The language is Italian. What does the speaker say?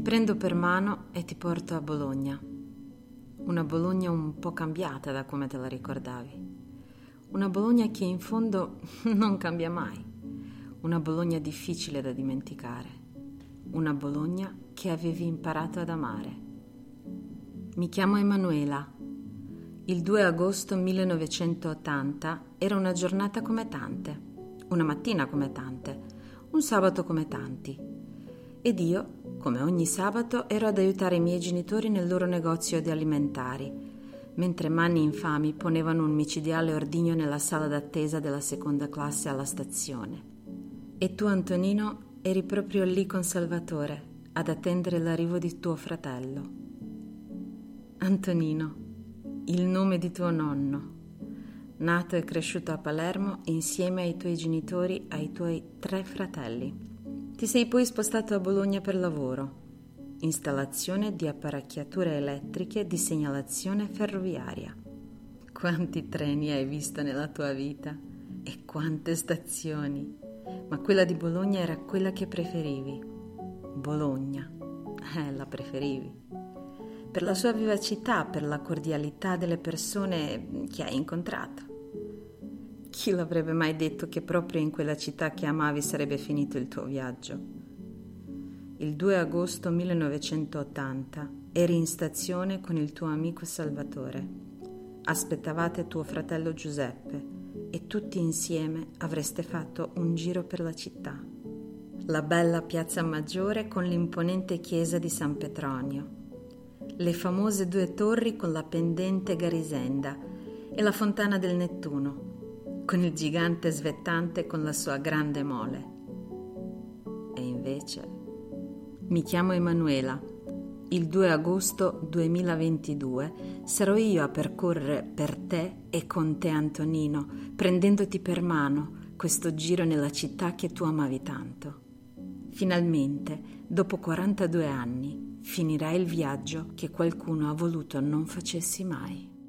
prendo per mano e ti porto a Bologna. Una Bologna un po' cambiata da come te la ricordavi. Una Bologna che in fondo non cambia mai. Una Bologna difficile da dimenticare. Una Bologna che avevi imparato ad amare. Mi chiamo Emanuela. Il 2 agosto 1980 era una giornata come tante, una mattina come tante, un sabato come tanti. Ed io, come ogni sabato, ero ad aiutare i miei genitori nel loro negozio di alimentari, mentre mani infami ponevano un micidiale ordigno nella sala d'attesa della seconda classe alla stazione. E tu, Antonino, eri proprio lì con Salvatore, ad attendere l'arrivo di tuo fratello. Antonino, il nome di tuo nonno, nato e cresciuto a Palermo insieme ai tuoi genitori, ai tuoi 3 fratelli. Ti sei poi spostato a Bologna per lavoro, installazione di apparecchiature elettriche di segnalazione ferroviaria. Quanti treni hai visto nella tua vita e quante stazioni, ma quella di Bologna era quella che preferivi. Bologna, la preferivi. Per la sua vivacità, per la cordialità delle persone che hai incontrato. Chi l'avrebbe mai detto che proprio in quella città che amavi sarebbe finito il tuo viaggio? Il 2 agosto 1980 eri in stazione con il tuo amico Salvatore. Aspettavate tuo fratello Giuseppe e tutti insieme avreste fatto un giro per la città. La bella piazza Maggiore con l'imponente chiesa di San Petronio, le famose 2 torri con la pendente Garisenda e la fontana del Nettuno, con il gigante svettante con la sua grande mole. E invece, mi chiamo Emanuela. Il 2 agosto 2022 sarò io a percorrere per te e con te, Antonino, prendendoti per mano questo giro nella città che tu amavi tanto. Finalmente, dopo 42 anni, finirai il viaggio che qualcuno ha voluto non facessi mai.